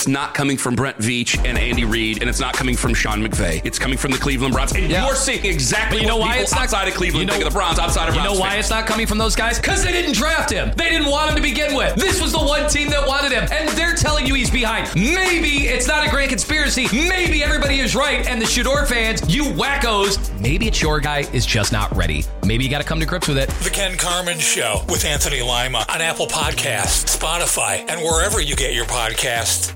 it's not coming from Brent Veach and Andy Reid, and it's not coming from Sean McVay. It's coming from the Cleveland Browns. And you're seeing exactly what people outside of Cleveland think of the Browns, outside of Browns. You know why it's not coming from those guys? Because they didn't draft him. They didn't want him to begin with. This was the one team that wanted him, and they're telling you he's behind. Maybe it's not a grand conspiracy. Maybe everybody is right, and the Shador fans, you wackos, maybe it's your guy is just not ready. Maybe you got to come to grips with it. The Ken Carman Show with Anthony Lima on Apple Podcasts, Spotify, and wherever you get your podcasts.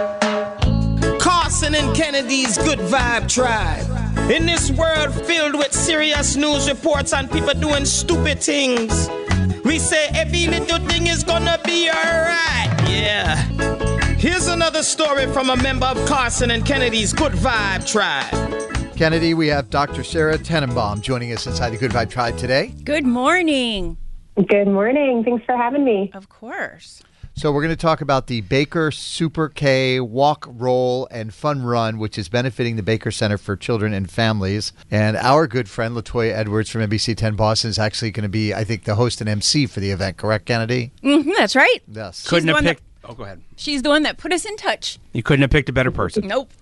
Carson and Kennedy's Good Vibe Tribe. In this world filled with serious news reports and people doing stupid things, we say every little thing is gonna be alright. Yeah. Here's another story from a member of Carson and Kennedy's Good Vibe Tribe. Kennedy, we have Dr. Sarah Tenenbaum joining us inside the Good Vibe Tribe today. Good morning. Good morning. Thanks for having me. Of course. So we're going to talk about the Baker Super K Walk, Roll, and Fun Run, which is benefiting the Baker Center for Children and Families. And our good friend, LaToya Edwards from NBC 10 Boston, is actually going to be, I think, the host and MC for the event. Correct, Kennedy? Mm-hmm, that's right. Yes. Couldn't have picked... Oh, go ahead. She's the one that put us in touch. You couldn't have picked a better person. Nope.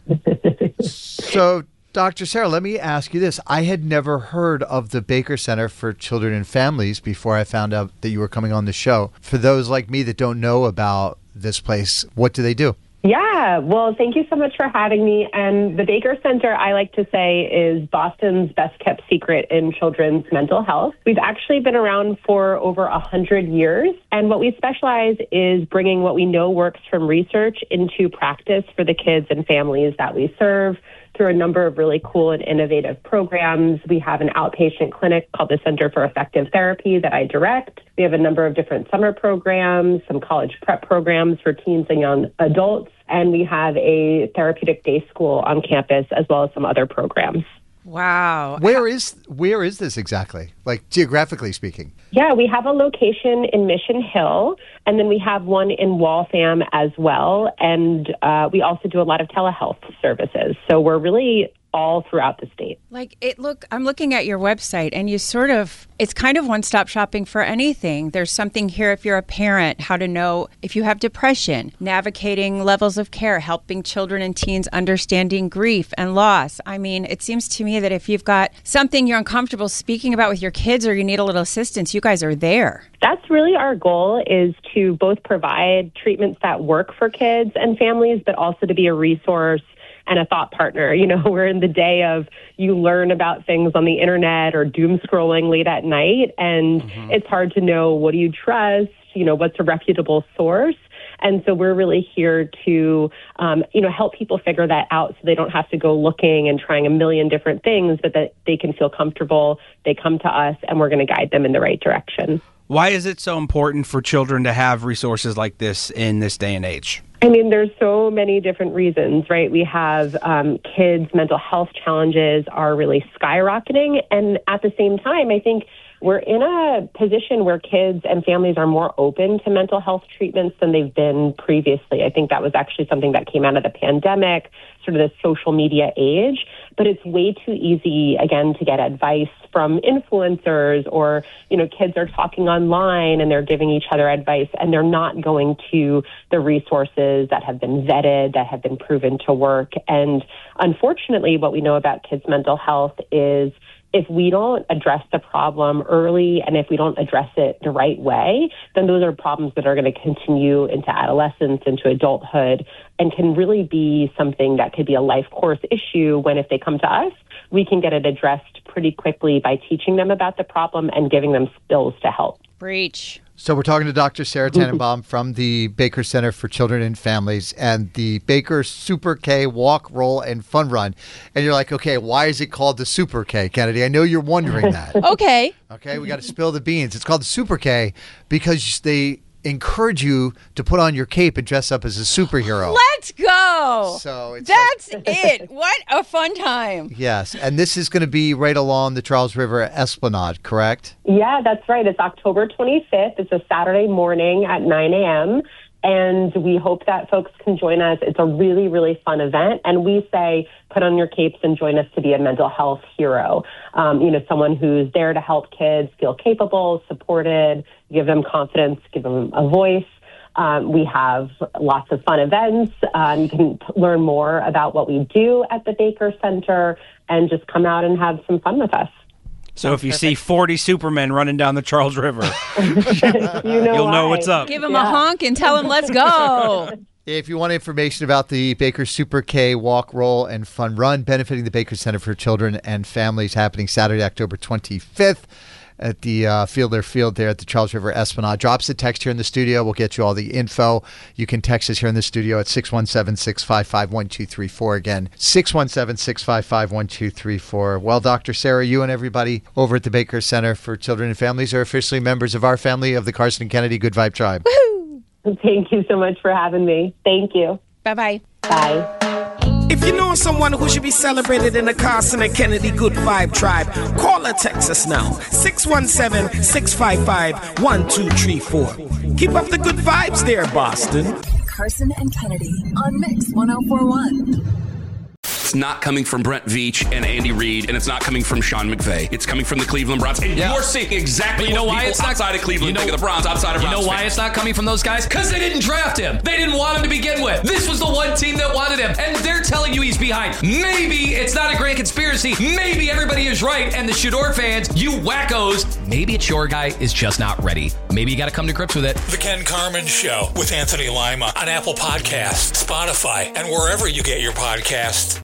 So, Dr. Sarah, let me ask you this. I had never heard of the Baker Center for Children and Families before I found out that you were coming on the show. For those like me that don't know about this place, what do they do? Yeah, well, thank you so much for having me. And the Baker Center, I like to say, is Boston's best-kept secret in children's mental health. We've actually been around for over 100 years, and what we specialize is bringing what we know works from research into practice for the kids and families that we serve through a number of really cool and innovative programs. We have an outpatient clinic called the Center for Effective Therapy that I direct. We have a number of different summer programs, some college prep programs for teens and young adults, and we have a therapeutic day school on campus as well as some other programs. Wow. Where is this exactly, like geographically speaking? Yeah, we have a location in Mission Hill, and then we have one in Waltham as well. And we also do a lot of telehealth services. So we're really all throughout the state. I'm looking at your website and it's kind of one-stop shopping for anything. There's something here if you're a parent, how to know if you have depression, navigating levels of care, helping children and teens understanding grief and loss. I mean, it seems to me that if you've got something you're uncomfortable speaking about with your kids or you need a little assistance, you guys are there. That's really our goal, is to both provide treatments that work for kids and families, but also to be a resource and a thought partner. You know, we're in the day of you learn about things on the internet or doom scrolling late at night, and it's hard to know, what do you trust? You know, what's a reputable source? And so we're really here to, help people figure that out so they don't have to go looking and trying a million different things, but that they can feel comfortable. They come to us, and we're going to guide them in the right direction. Why is it so important for children to have resources like this in this day and age? I mean, there's so many different reasons, right? We have kids' mental health challenges are really skyrocketing. And at the same time, I think we're in a position where kids and families are more open to mental health treatments than they've been previously. I think that was actually something that came out of the pandemic, sort of the social media age. But it's way too easy, again, to get advice from influencers or, kids are talking online and they're giving each other advice and they're not going to the resources that have been vetted, that have been proven to work. And unfortunately, what we know about kids' mental health is if we don't address the problem early and if we don't address it the right way, then those are problems that are going to continue into adolescence, into adulthood, and can really be something that could be a life course issue when, if they come to us, we can get it addressed pretty quickly by teaching them about the problem and giving them skills to help. Preach. So we're talking to Dr. Sarah Tenenbaum from the Baker Center for Children and Families and the Baker Super K Walk, Roll, and Fun Run. And you're like, okay, why is it called the Super K, Kennedy? I know you're wondering that. Okay. Okay, we got to spill the beans. It's called the Super K because they encourage you to put on your cape and dress up as a superhero. Let's go. So that's it. What a fun time. Yes, and this is going to be right along the Charles River Esplanade, correct? Yeah, that's right. It's October 25th. It's a Saturday morning at 9 a.m., and we hope that folks can join us. It's a really, really fun event, and we say put on your capes and join us to be a mental health hero. Someone who's there to help kids feel capable, supported, give them confidence, give them a voice. We have lots of fun events. You can learn more about what we do at the Baker Center and just come out and have some fun with us. So if you see 40 Supermen running down the Charles River, you'll know what's up. Give them a honk and tell them, let's go. If you want information about the Baker Super K Walk, Roll, and Fun Run benefiting the Baker Center for Children and Families happening Saturday, October 25th at the Fiedler Field there at the Charles River Esplanade. Drop us a text here in the studio. We'll get you all the info. You can text us here in the studio at 617-655-1234. Again, 617-655-1234. Well, Dr. Sarah, you and everybody over at the Baker Center for Children and Families are officially members of our family of the Carson and Kennedy Good Vibe Tribe. Woohoo! Thank you so much for having me. Thank you. Bye-bye. Bye. If you know someone who should be celebrated in the Carson and Kennedy Good Vibe Tribe, call or text us now. 617-655-1234. Keep up the good vibes there, Boston. Carson and Kennedy on Mix 1041. It's not coming from Brent Veach and Andy Reid, and it's not coming from Sean McVay. It's coming from the Cleveland Browns. And you're seeing exactly why it's not outside of Cleveland. Think of the Browns outside of Browns. You know why it's not coming from those guys? Because they didn't draft him. They didn't want him to begin with. This was the one team that wanted him, and they're telling you he's behind. Maybe it's not a grand conspiracy. Maybe everybody is right, and the Shador fans, you wackos, maybe it's your guy is just not ready. Maybe you got to come to grips with it. The Ken Carman Show with Anthony Lima on Apple Podcasts, Spotify, and wherever you get your podcasts.